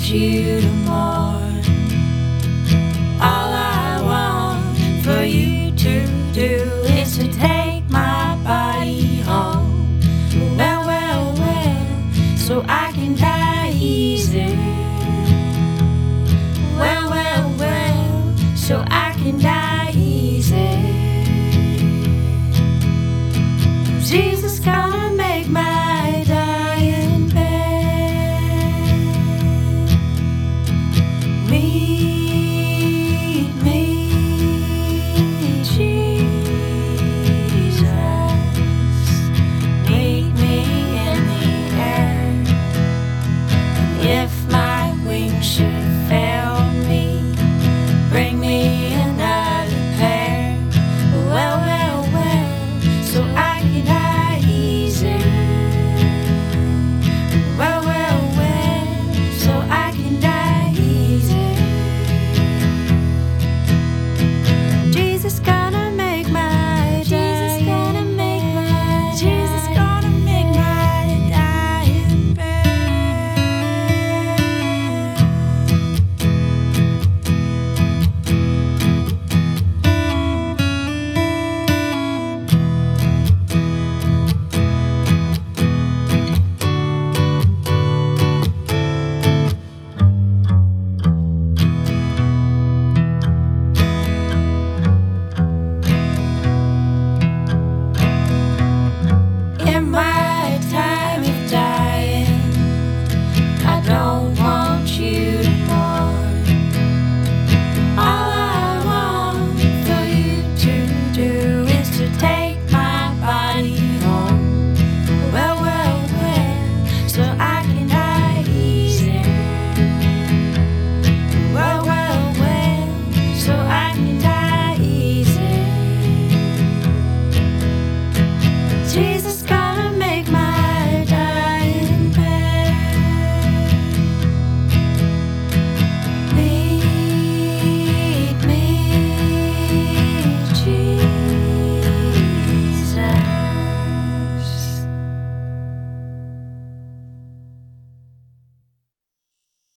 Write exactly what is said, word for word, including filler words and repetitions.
you to mourn. All I want for you to do is to take my body home. Well, well, well, so I can die easy. Well, well, well, so I can die easy. Jesus gonna make my dying bed. Meet me, Jesus. Meet me in the air. And if my wings should